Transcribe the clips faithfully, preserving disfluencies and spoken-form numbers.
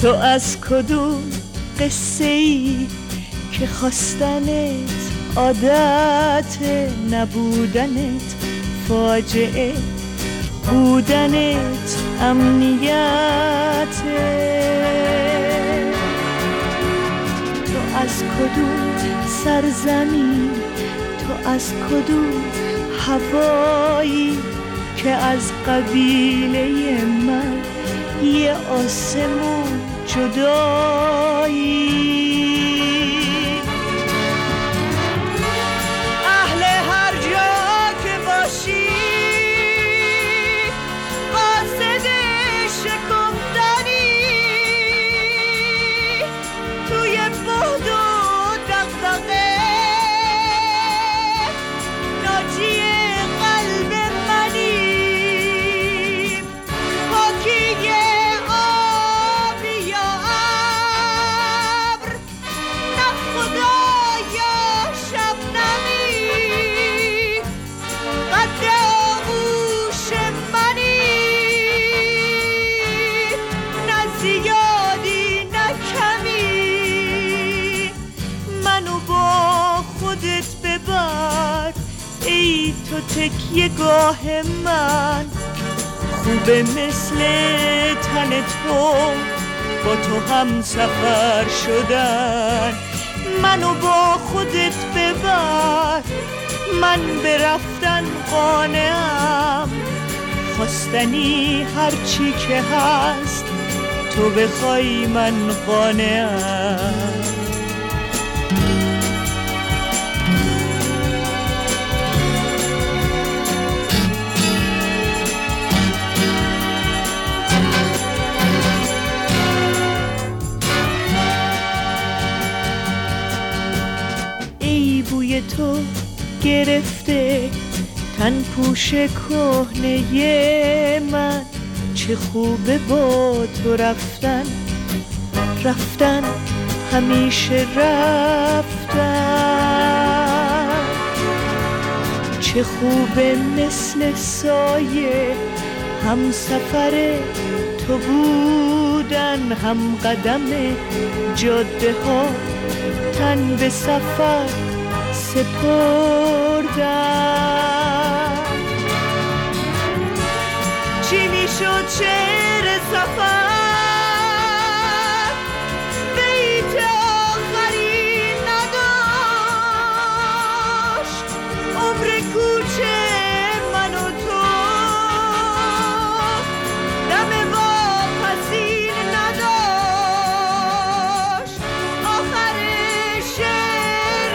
تو از کدوم قصه ای که خواستنت عادت، نبودنت فاجعه، بودنت امنیته. تو از کدوم سرزمین، تو از کدوم هوایی که از قبیله من یه آسمون جدایی. اهل هر جا که باشی قاصد شکفتنی، توی بعد و دغدغه ناجی قلب منی. پاکی آبی یا ابر، نه خدا یا شبنمی، قد آغوش منی، نه زیادی نه کمی. منو با خودت ببر ای تو تکیه گاه من، خوبه مثل تن تو با تو هم سفر شدن. منو با خودت ببر، من به رفتن قانعم، خواستنی هرچی که هست تو بخوای من قانعم. بوی تو گرفته تن پوش کهنه من، چه خوبه با تو رفتن، رفتن همیشه رفتن. چه خوبه مثل سایه هم سفر تو بودن، هم قدم جاده ها تن به سفر سپردن. چی میشد شعر سفر بیت آخری نداشت، عمر کوچه من و تو دم واپسین نداشت. آخر شعر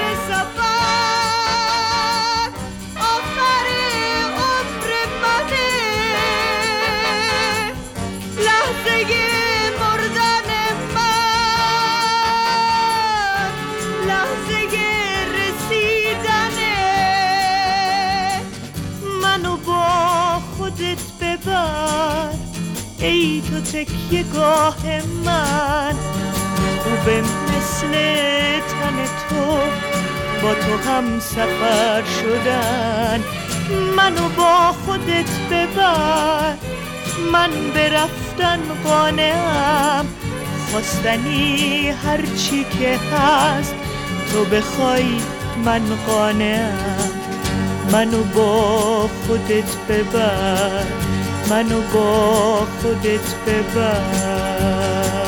سفر آخر عمر منه، لحظه مردن من، لحظه رسیدنه. منو با خودت ببر ای تو تکیه گاه من، خوبه مثل تن تو با تو هم سفر شدن. منو با خودت ببر، من به رفتن قانعم، خواستنی هرچی که هست تو بخوای من قانعم. منو با خودت ببر، منو با خودت ببر.